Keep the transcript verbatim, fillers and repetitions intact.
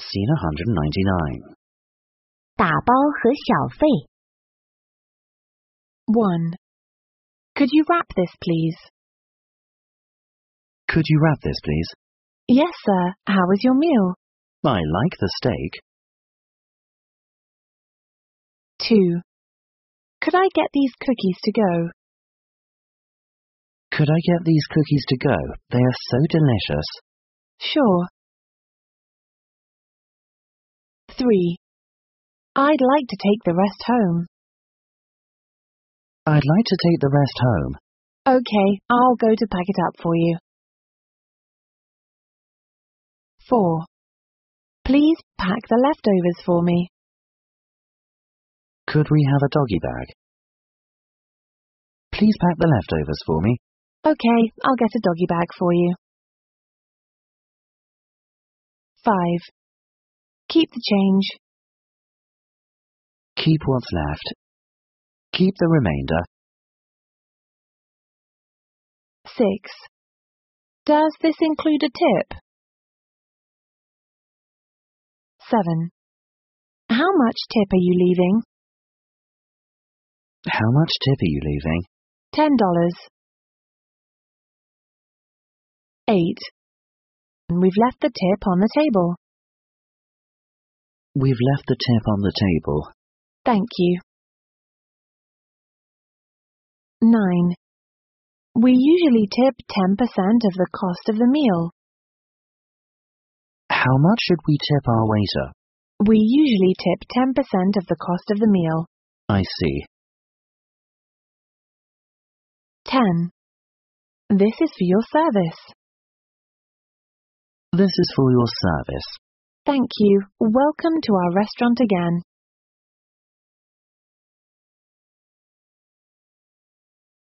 Scene one ninety-nine. 打包和小费 one. Could you wrap this, please? Could you wrap this, please? Yes, sir. How was your meal? I like the steak. two. Could I get these cookies to go? Could I get these cookies to go? They are so delicious. Sure. three. I'd like to take the rest home. I'd like to take the rest home. Okay, I'll go to pack it up for you. four. Please pack the leftovers for me. Could we have a doggy bag? Please pack the leftovers for me. Okay, I'll get a doggy bag for you. five. Keep the change. Keep what's left. Keep the remainder. six. Does this include a tip? seven. How much tip are you leaving? How much tip are you leaving? ten dollars. eight. We've left the tip on the table. We've left the tip on the table. Thank you. nine. We usually tip ten percent of the cost of the meal. How much should we tip our waiter? We usually tip ten percent of the cost of the meal. I see. ten. This is for your service. This is for your service. Thank you. Welcome to our restaurant again.